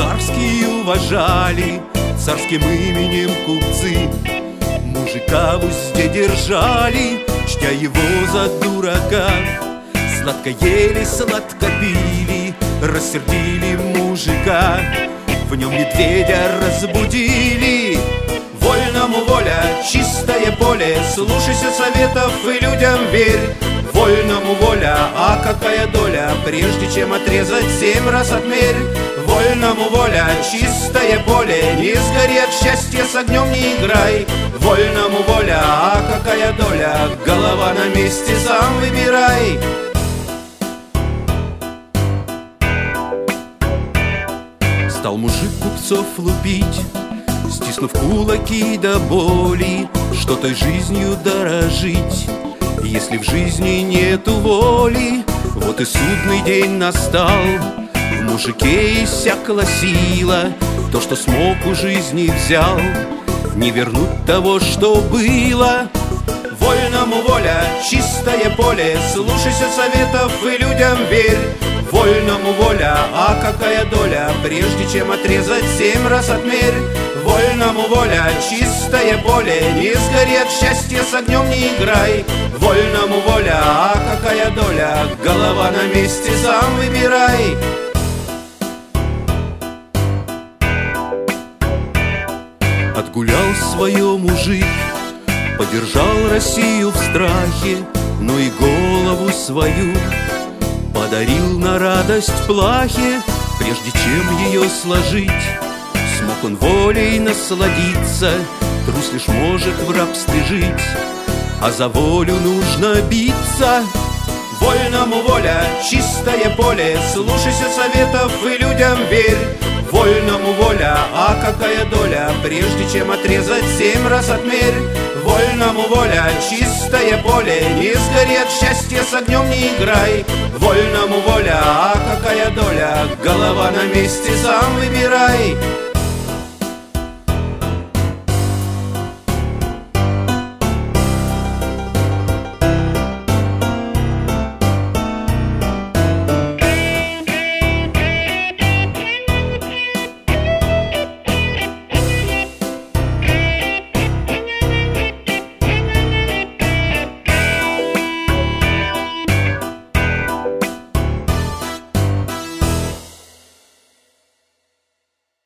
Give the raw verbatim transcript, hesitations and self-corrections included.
царские уважали, царским именем купцы мужика в узде держали, чтя его за дурака. Сладко ели, сладко пили, рассердили мужика, в нем медведя разбудили. Вольному воля, чистое поле, слушайся советов и людям верь. Вольному воля, а какая доля, прежде чем отрезать, семь раз отмерь. Вольному воля, чистое поле, не сгори от счастья, с огнем не играй. Вольному воля, а какая доля, голова на месте, сам выбирай. Стал мужик купцов лупить, стиснув кулаки до боли, что той жизнью дорожить, если в жизни нету воли. Вот и судный день настал, в мужике иссякла сила, то, что смог, у жизни взял, не вернуть того, что было. Вольному воля, чистое поле, слушайся советов и людям верь. Вольному воля, а какая доля, прежде чем отрезать, семь раз отмерь. Вольному воля, чистое поле, не сгори от счастья, с огнем не играй. Вольному воля, а какая доля, голова на месте, сам выбирай. Отгулял свое мужик, подержал Россию в страхе, но и голову свою подарил на радость плахе. Прежде чем ее сложить, смог он волей насладиться, трус лишь может в рабстве жить, а за волю нужно биться. Вольному воля, чистое поле, слушайся советов и людям верь. Вольному воля, а какая доля, прежде чем отрезать, семь раз отмерь. Вольному воля, чистое поле, не сгори от счастья, с огнем не играй. Вольному воля, а какая доля, голова на месте, сам